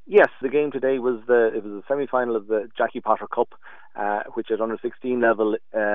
Yes, the game today was the semi-final of the Jackie Potter Cup, which at under 16 level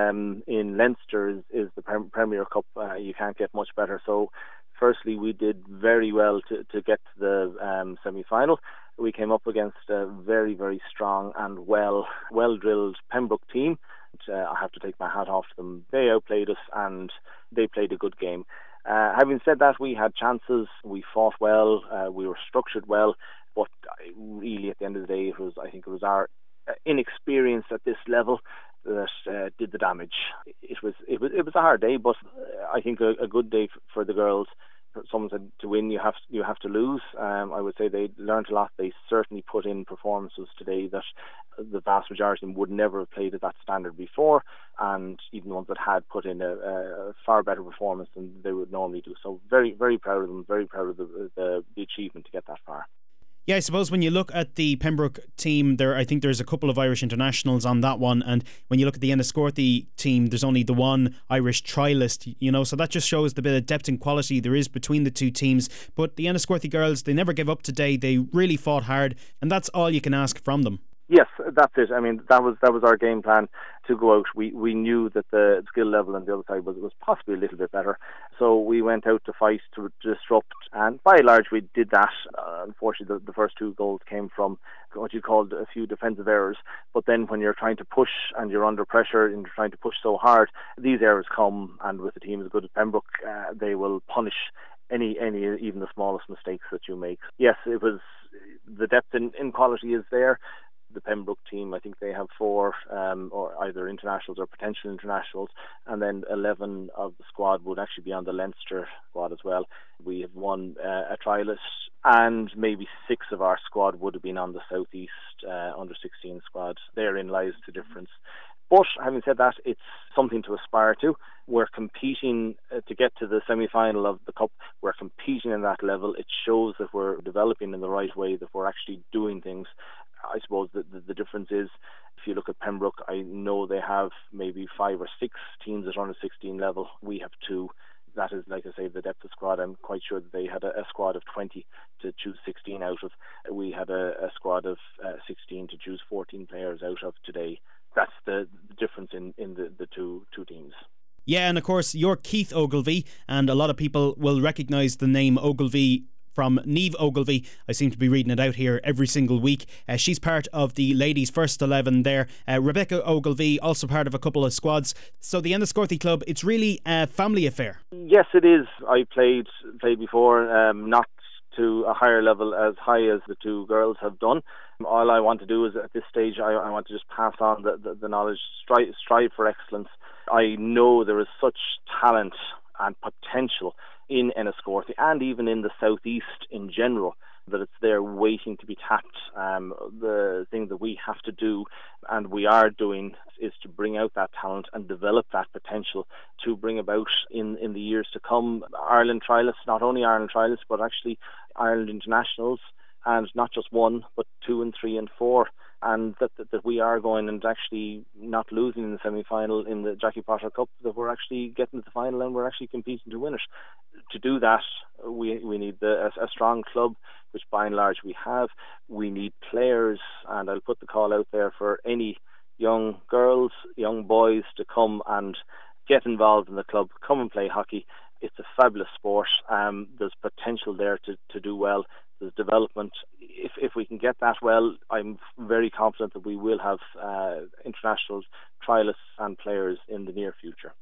in Leinster is the Premier Cup. You can't get much better. So, firstly, we did very well to get to the semi-final. We came up against a very, very strong and well drilled Pembroke team. I have to take my hat off to them. They outplayed us and they played a good game. Having said that, we had chances. We fought well. We were structured well. But really, at the end of the day, I think it was our inexperience at this level that did the damage. It was a hard day, but I think a good day for the girls. Someone said to win you have to lose. I would say they learned a lot. They certainly put in performances today that the vast majority of them would never have played at that standard before, and even the ones that had put in a far better performance than they would normally do. So very, very proud of them. Very proud of the achievement to get that far. Yeah, I suppose when you look at the Pembroke team, I think there's a couple of Irish internationals on that one, and when you look at the Enniscorthy team, there's only the one Irish trialist, so that just shows the bit of depth and quality there is between the two teams. But the Enniscorthy girls, they never give up today. They really fought hard, and that's all you can ask from them. Yes, that's it. I mean, that was our game plan to go out. We knew that the skill level on the other side was possibly a little bit better, so we went out to fight to disrupt, and by and large we did that. Unfortunately, the first two goals came from what you called a few defensive errors. But then, when you're trying to push and you're under pressure and you're trying to push so hard, these errors come. And with a team as good as Pembroke, they will punish any even the smallest mistakes that you make. Yes, it was the depth in quality is there. The Pembroke team, I think they have 4 or either internationals or potential internationals, and then 11 of the squad would actually be on the Leinster squad as well. We have one a trialist, and maybe 6 of our squad would have been on the Southeast under 16 squad. Therein lies the difference. But having said that, it's something to aspire to. We're competing to get to the semi-final of the Cup. We're competing in that level. It shows that we're developing in the right way, that we're actually doing things. I suppose the difference is, if you look at Pembroke, I know they have maybe 5 or 6 teams at under 16 level. We have 2. That is, like I say, the depth of squad. I'm quite sure that they had a squad of 20 to choose 16 out of. We had a squad of 16 to choose 14 players out of today. That's the difference in the two teams. Yeah, and of course, you're Keith Ogilvie, and a lot of people will recognise the name Ogilvie from Niamh Ogilvie. I seem to be reading it out here every single week. She's part of the ladies' first 11 there. Rebecca Ogilvie, also part of a couple of squads. So the Enniscorthy club, it's really a family affair. Yes, it is. I played before, not to a higher level as high as the two girls have done. All I want to do is, at this stage, I want to just pass on the knowledge, strive for excellence. I know there is such talent and potential in Enniscorthy and even in the southeast in general, that it's there waiting to be tapped. The thing that we have to do, and we are doing, is to bring out that talent and develop that potential to bring about in the years to come Ireland trialists, not only Ireland trialists, but actually Ireland internationals, and not just 1, but 2 and 3 and 4. And that we are going and actually not losing in the semi-final in the Jackie Potter Cup, that we're actually getting to the final and we're actually competing to win it. To do that, we need a strong club, which by and large we have. We need players, and I'll put the call out there for any young girls, young boys to come and get involved in the club, come and play hockey. It's a fabulous sport. There's potential there to do well. There's development. If we can get that well, I'm very confident that we will have international trialists and players in the near future.